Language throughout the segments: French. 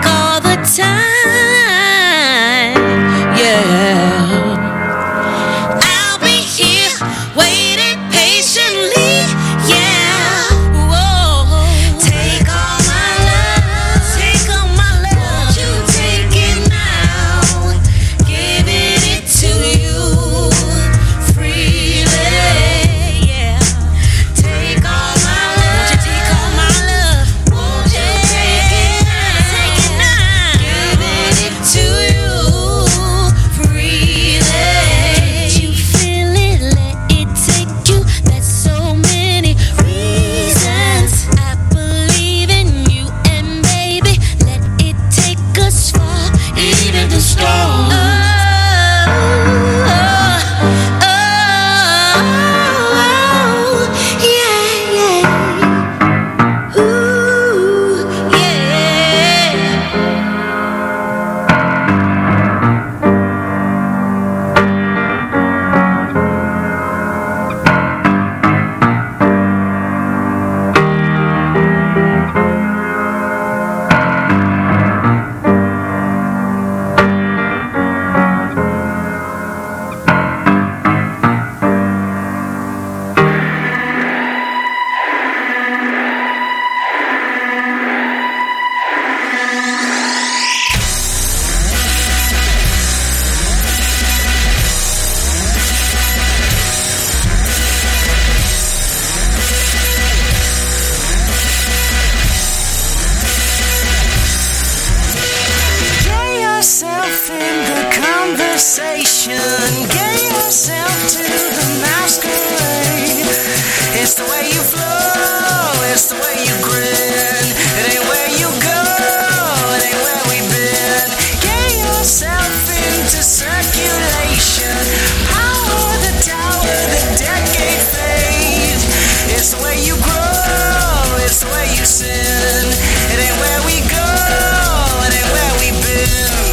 all the time. Yeah, I'll be here waiting patiently. Yeah, whoa. Take all my love, take all my love. Won't you take it now? Giving it to you freely. Yeah, take all my love. Won't you take all my love? Won't you take it now? Take it now. Giving it to you freely. Can't you feel it? Let it take you. There's so many reasons. I believe in you, and baby, let it take us far, even the storm. Oh, oh, oh, yeah, yeah. Ooh, yeah. Get yourself in the conversation. Get yourself to the masquerade. It's the way you flow, it's the way you grin. It ain't where you go, it ain't where we've been. Get yourself into circulation. Power the tower, the decade fades. It's the way you grow, it's the way you sin. It ain't where we go, it ain't where we've been.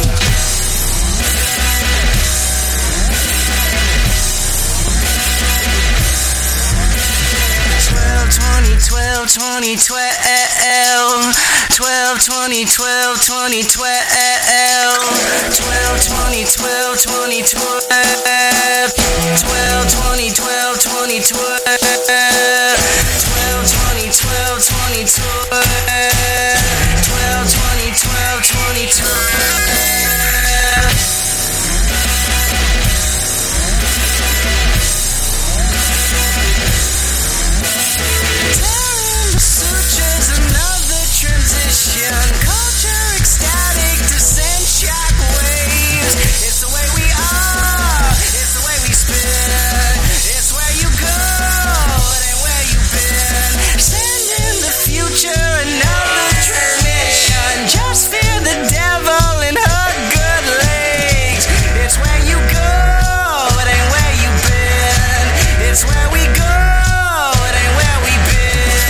Tearing the sutures, another transition. Culture ecstatic, descent shock waves. It's the way we are, it's the way we spin. It's where you go, it ain't where you've been. Send in the future, another transmission. Just fear the devil in her good legs. It's where you go, it ain't where you've been. It's where we go, it ain't where we've been.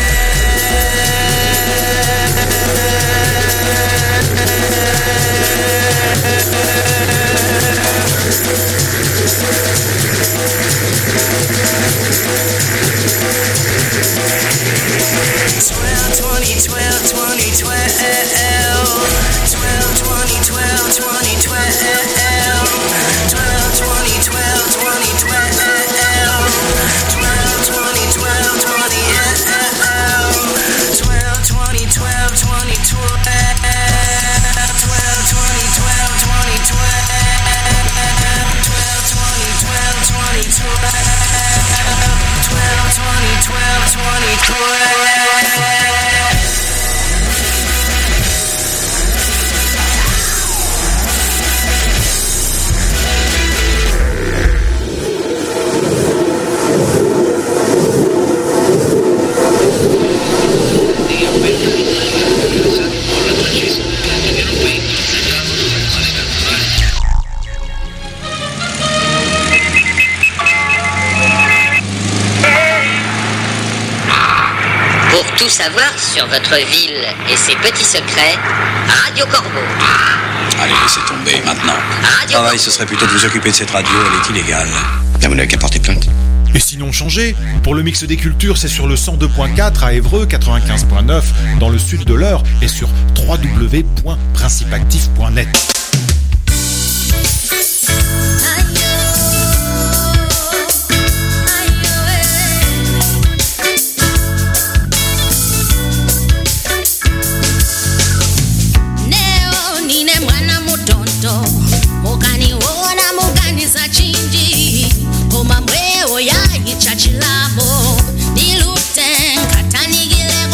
Pour tout savoir sur votre ville et ses petits secrets, Radio Corbeau. Allez, laissez tomber maintenant. Radio Travail, ce serait plutôt de vous occuper de cette radio, elle est illégale. Là, vous n'avez qu'à porter plainte. Et sinon changez. Pour le mix des cultures, c'est sur le 102.4 à Évreux, 95.9 dans le sud de l'Eure et sur www.principeactif.net.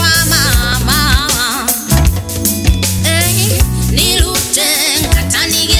Nilute katani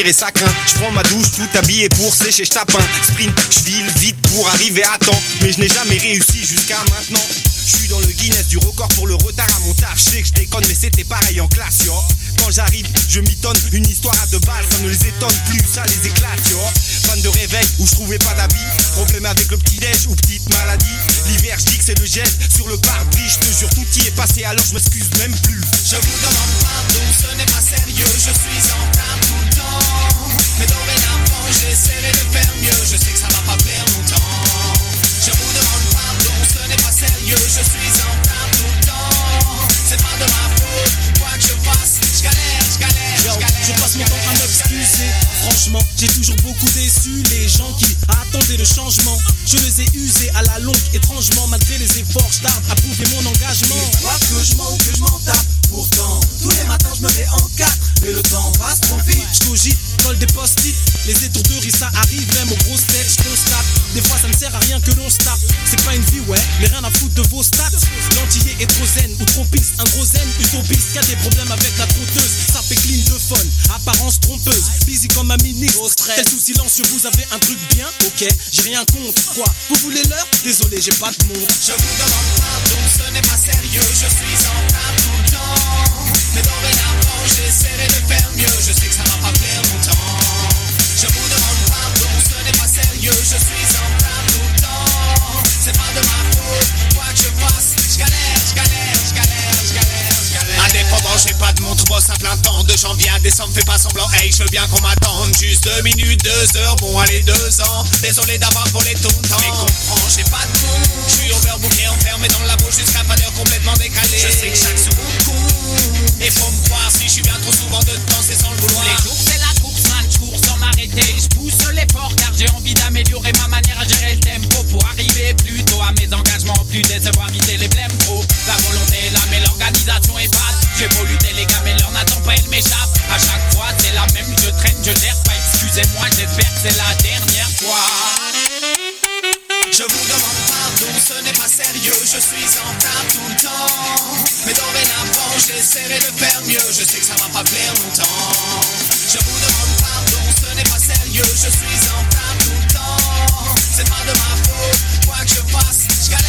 transpire et ça craint. Je prends ma douche tout habillé pour sécher, je tape un sprint. Je file vite pour arriver à temps, mais je n'ai jamais réussi jusqu'à maintenant. Je suis dans le Guinness du record pour le retard à mon taf. Je sais que je déconne mais c'était pareil en classe yo. Quand j'arrive je m'étonne, une histoire à 2 balles, ça ne les étonne plus, ça les éclate yo. Fan de réveil où je trouvais pas d'habit, problème avec le petit déj ou petite maladie. L'hiver je dis que c'est le gel sur le pare-brise, je te jure tout y est passé alors je m'excuse même plus. Je vous demande pardon, ce n'est pas sérieux, je suis en retard tout le temps. Mais dorénavant j'essaierai de faire mieux, je sais que ça va pas plaire longtemps. Je vous demande pardon, ce n'est pas sérieux, je suis en retard tout le temps. C'est pas de ma faute, quoi que je fasse, je galère. Je passe mon temps à m'excuser. Franchement, j'ai toujours beaucoup déçu les gens qui attendaient le changement. Je les ai usés à la longue, étrangement. Malgré les efforts, je tarde à prouver mon engagement. Quoi que je mens ou que je m'en tape, pourtant tous les matins je me mets en 4. Mais le temps passe trop vite. Je cogite, colle des post-it. Les étourderies ça arrive même aux grosses têtes. Je constate, des fois ça ne sert à rien que l'on se tape. C'est pas une vie ouais, mais rien à foutre de vos stats. L'antillais est trop zen ou trop pisse. Un gros zen, utopiste qui a des problèmes avec la trotteuse. Ça fait clean de fun, apparence trompeuse. Busy comme un ministre, tel sous silencieux. Vous avez un truc bien, ok, j'ai rien contre. Quoi, vous voulez l'heure? Désolé, j'ai pas de montre. Je vous demande pardon, ce n'est pas sérieux, je suis en retard tout le temps. Mais dorénavant j'essaierai de faire mieux, je sais que ça va pas plaire longtemps. Je vous demande pardon, ce n'est pas sérieux, je suis en retard tout le temps. C'est pas de ma faute, quoi que je fasse, je galère. Indépendant, j'ai pas de montre, bosse à plein temps. De janvier à décembre, fais pas semblant, hey, je veux bien qu'on m'attende. Juste 2 minutes, 2 heures, bon allez 2 ans. Désolé d'avoir volé ton temps, mais comprends, j'ai pas de montre. Je suis overbooké, enfermé dans le labo jusqu'à pas d'heure complètement décalé. Je sais que chaque seconde compte, et faut me croire si je suis bien trop souvent dedans, c'est sans le vouloir. Les jours c'est la course, man, je cours sans m'arrêter. Je pousse l'effort car j'ai envie d'améliorer ma manière à gérer le tempo. Pour arriver plus tôt à mes engagements, plus décevoir, vider les blèmes trop. La volonté est là mais l'organisation est basse. J'ai beau lutter les gars mais l'heure n'attend pas, elle m'échappe. À chaque fois c'est la même, je traîne, je l'erre pas. Excusez-moi, j'espère que c'est la dernière fois. Je vous demande pardon, ce n'est pas sérieux, je suis en retard tout le temps. Mais dorénavant j'essaierai de faire mieux, je sais que ça va pas plaire longtemps. Je vous demande pardon, ce n'est pas sérieux, je suis en retard tout le temps. C'est pas de ma faute, quoi que je fasse, je galère.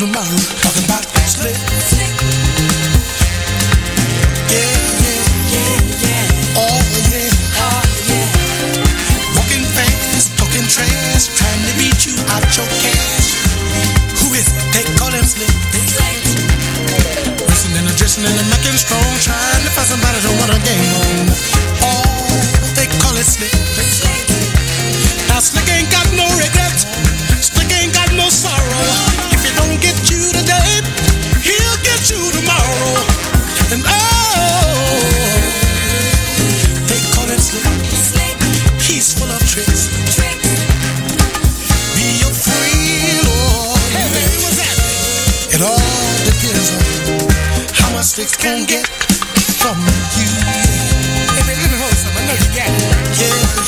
tomorrow. Talking about slick. Yeah. Oh yeah. Walking fast, talking trash, trying to beat you out your cash. Who is it? They call him slick. Dressing and dressing and making strong, trying to find somebody to want a game on. Oh, they call it slick. Now slick ain't got no regrets. Slick ain't got no sorrow. If he don't get you today, he'll get you tomorrow. And oh, they call him slick. He's full of tricks. Be your friend or hey, baby, what's that? It all depends on how much slicks can get from you. Hey, baby, let me hold something. I know you got it. Yeah.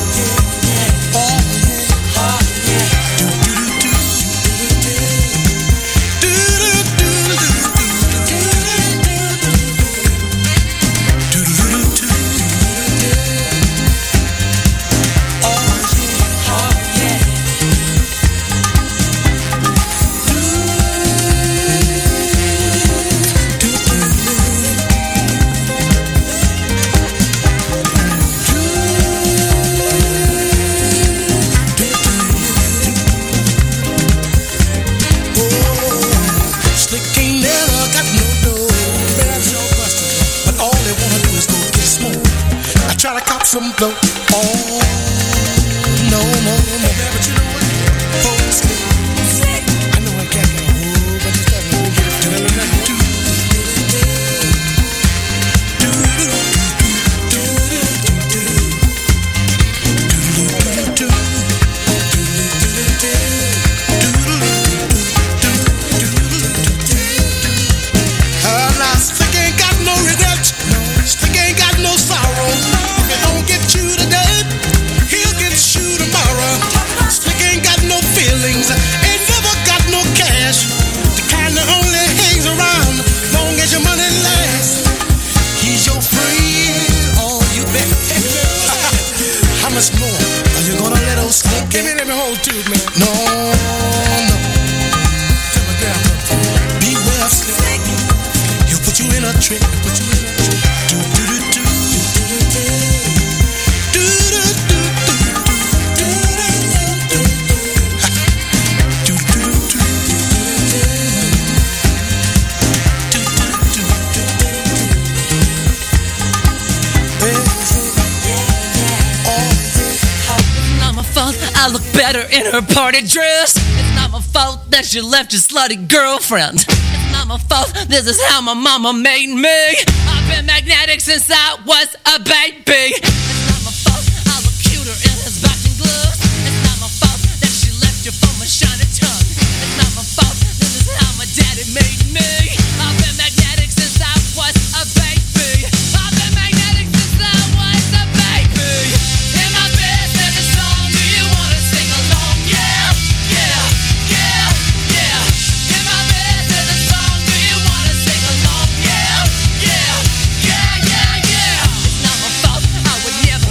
Some blow. Oh, no. But you know what? Folks, I know I can't get a whole bunch of stuff. Now, Slick ain't got no regrets. Slick ain't got no sorrow. Don't get you today, he'll get you tomorrow. Slick ain't got no feelings, ain't never got no cash. The kind that only hangs around long as your money lasts. He's your friend, oh you bet. How much more are you gonna let old Slick get? Give me hold too, man. No. Tell my girl, beware of Slick. He'll put you in a trick. I look better in her party dress. It's not my fault that she left your slutty girlfriend. It's not my fault, this is how my mama made me. I've been magnetic since I was a baby. It's not my fault I look cuter in his boxing gloves. It's not my fault that she left you for my shiny tongue. It's not my fault, this is how my daddy made me. I've been magnetic since I was a baby. I've been magnetic since I was a baby. In my bed, there's a song. Do you wanna sing along? Yeah. In my bed, there's a song. Do you wanna sing along? Yeah. It's not my fault. I would never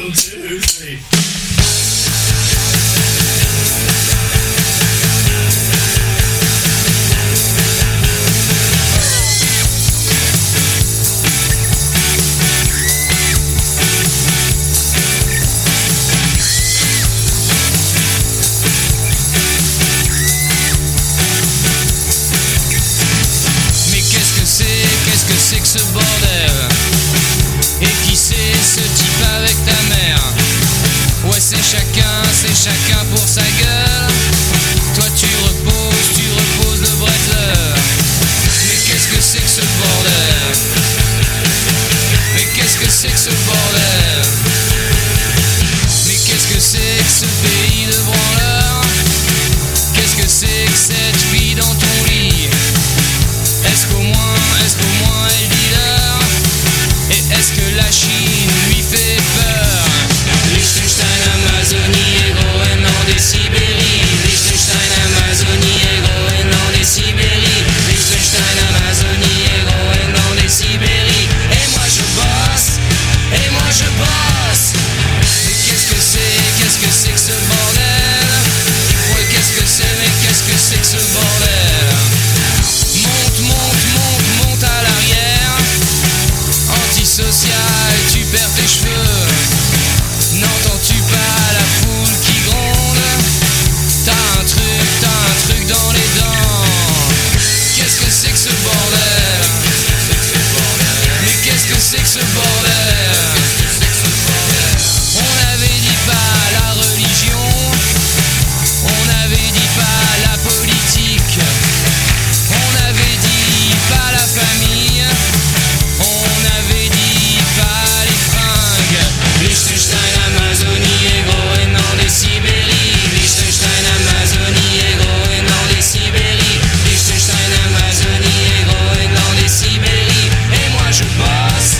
c'est que ce bordel? Et qui c'est ce type avec ta mère? Ouais, c'est chacun pour sa gueule. Toi tu reposes le bretzel. Mais qu'est-ce que c'est que ce bordel? Mais qu'est-ce que c'est que ce bordel? Mais qu'est-ce que c'est que ce pays de branleurs? Qu'est-ce que c'est que cette fille dans ton lit? Est-ce qu'au moins elle dit l'heure? Et est-ce que la Chine lui fait peur? Liechtenstein, Amazonie, Groenland et Sibérie. Liechtenstein, Amazonie et Groenland et Sibérie. Liechtenstein, Amazonie et Groenland et Sibérie. Et moi je bosse. Mais qu'est-ce que c'est que ce bordel? Ouais, qu'est-ce que c'est que ce bordel? Monte à l'arrière. Antisocial, tu perds tes cheveux. N'entends-tu pas la foule qui gronde? T'as un truc dans les dents. Qu'est-ce que c'est que ce bordel? Mais qu'est-ce que c'est que ce bordel? On n'avait dit pas la religion, on n'avait dit pas la politique, on n'avait dit pas la famille, on n'avait dit pas les fringues. Liechtenstein, Amazonie et Groenland et Sibérie. Liechtenstein, Amazonie et Groenland et Sibérie. Liechtenstein, Amazonie et Groenland et Sibérie. Et moi je bosse.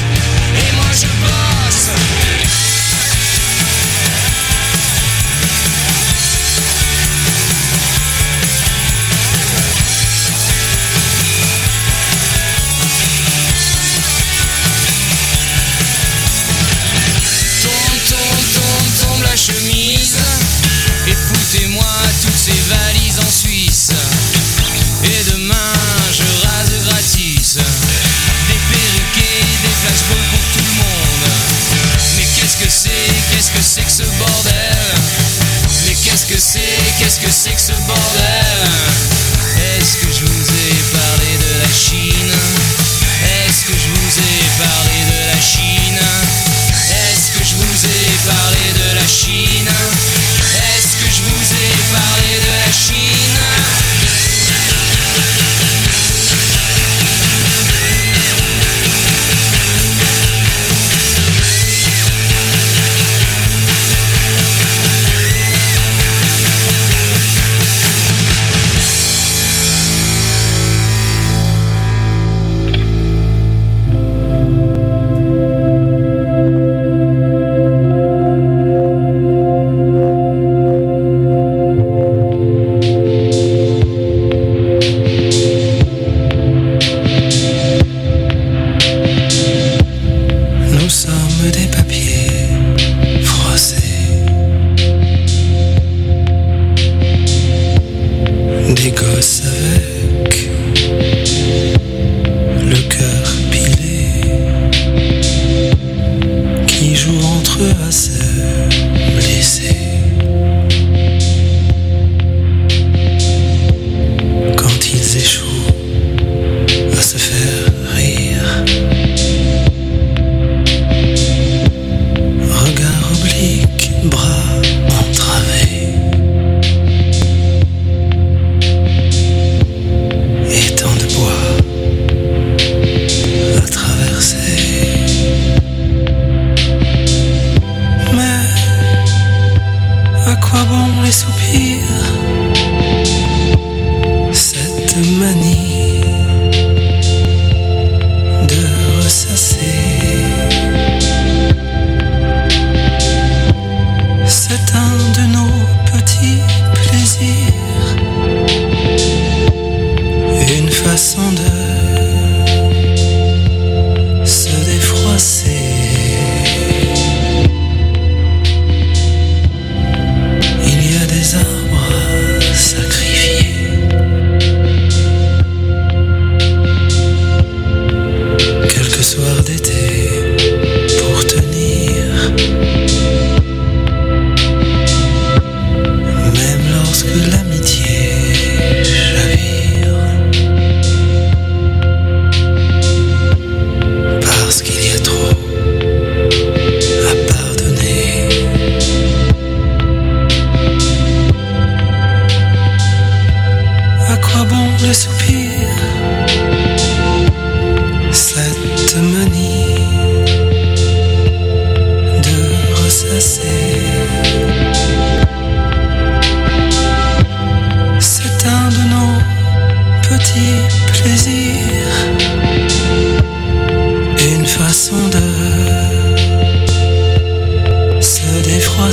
Tombe la chemise. Et foutez-moi toutes ces valises en Suisse. Et demain je rase gratis. Des perruquets, des flashballs pour tout le monde. Mais qu'est-ce que c'est que ce bordel? Mais qu'est-ce que c'est que ce bordel? Est-ce que je vous ai parlé de la Chine? Est-ce que je vous ai parlé de la Chine? Est-ce que je vous ai parlé de la Chine? Est-ce que je vous ai parlé de la Chine? Nous sommes des papiers froissés, des gosses avec le cœur pilé, qui jouent entre eux à se blesser. Quand ils échouent à se faire rire, regard oblique, bras entravés, étang de bois à traverser. Mais à quoi bon les soupirs? Cette manie de ressasser. C'est un de nos petits plaisirs, une façon de se défroisser.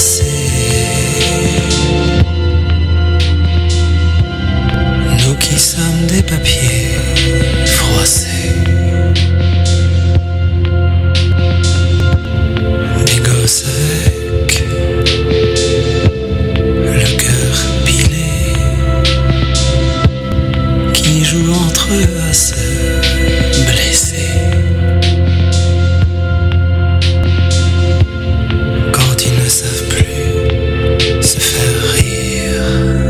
froissée. Nous qui sommes des papiers froissés. Des gosses avec le cœur pilé, qui jouent entre eux à se blesser. Quand ils ne savent plus se faire rire.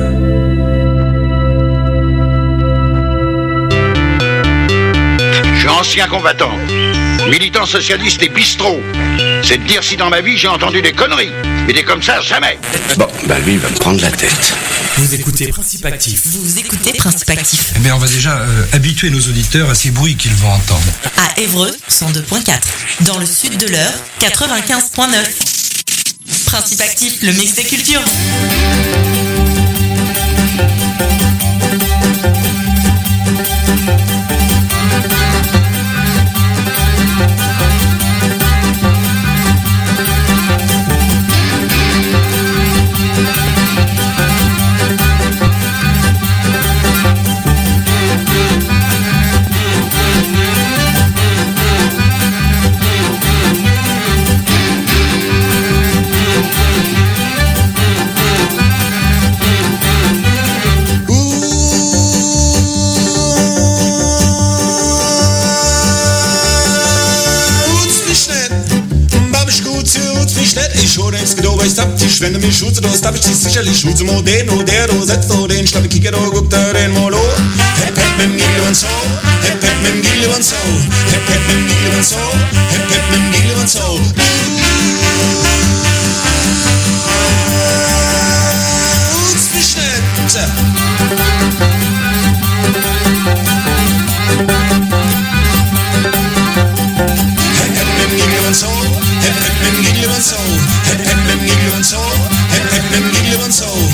Je suis ancien combattant, militant socialiste et bistrot. C'est de dire si dans ma vie j'ai entendu des conneries. Mais des comme ça, jamais. Bon, bah lui, il va me prendre la tête. Vous écoutez Principe Actif. Vous écoutez Principe Actif. Eh bien, on va déjà habituer nos auditeurs à ces bruits qu'ils vont entendre. À Évreux, 102.4. Dans le sud de l'Eure, 95.9. Principe Actif, le mix des cultures. Wenn du mich schutzt, du hab ich dich sicherlich schutz. Den oder du setzt du den schlappe Kicker, du guckt da den Molo. Hep hep mit dem Gilli und so, hep hep mit dem Gilli und so, hep hep mit dem Gilli und so, hep hep mit dem Gilli und so. Utz mich nicht. Hep hep mit dem Gilli und so, hep hep mit dem Gilli und so, hep hep mit dem Gilli und so, hep hep mit dem Gilli und so.